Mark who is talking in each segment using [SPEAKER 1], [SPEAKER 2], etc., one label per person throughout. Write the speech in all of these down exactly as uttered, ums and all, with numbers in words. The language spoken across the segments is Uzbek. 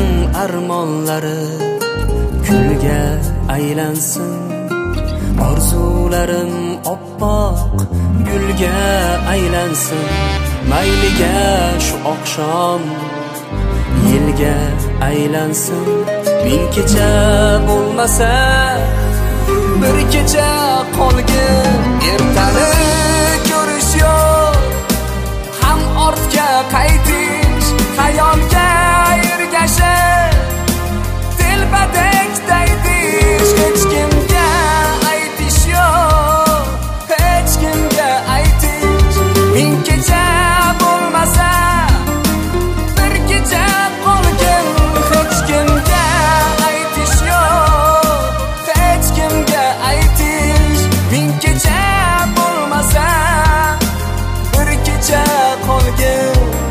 [SPEAKER 1] armonlari kulga aylansin. Orzularim oppoq gulga aylansin. Mayliga shu oqshom yilga aylansin. Ming kecha bo'lmasa bir kecha qolgin. Ertani ko'rish yo'q, ham ortga qaytish, xayolga ergashish, telpadek daydish. Hech kimga aytish yo'q, hech kimga aytish. Ming kecha bo'lmasa bir kecha qolgin. Hech kimga aytish yo'q, hech kimga aytish. Ming kecha bo'lmasa bir kecha qolgin.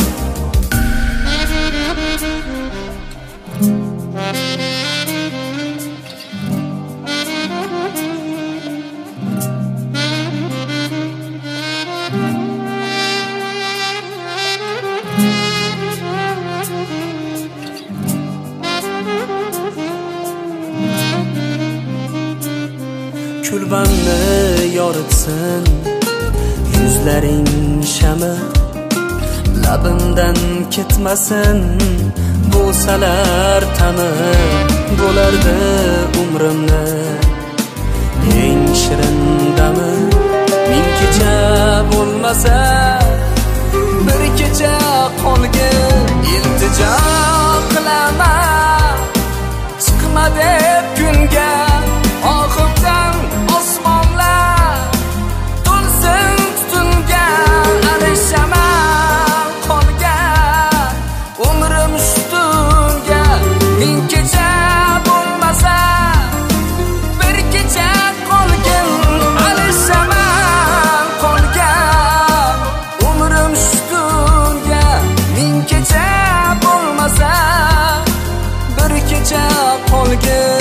[SPEAKER 1] Kulbanni yoritsin yuzlaring shami, labimdan ketmasin bo'salar tami. Bo'lardi umrimni eng shirin dami. Ming kecha bo'lmasa bir kecha qolgin. Iltijo qilaman chiqma deb kunga, oxirdan osmonlar to'lsin tutunga. Alishaman qolgan umrim ustunga. Ming kecha bo'lmasa bir kecha qolgin. Alishaman qolgan umrim ustunga. Ming kecha bo'lmasa bir kecha qolgin.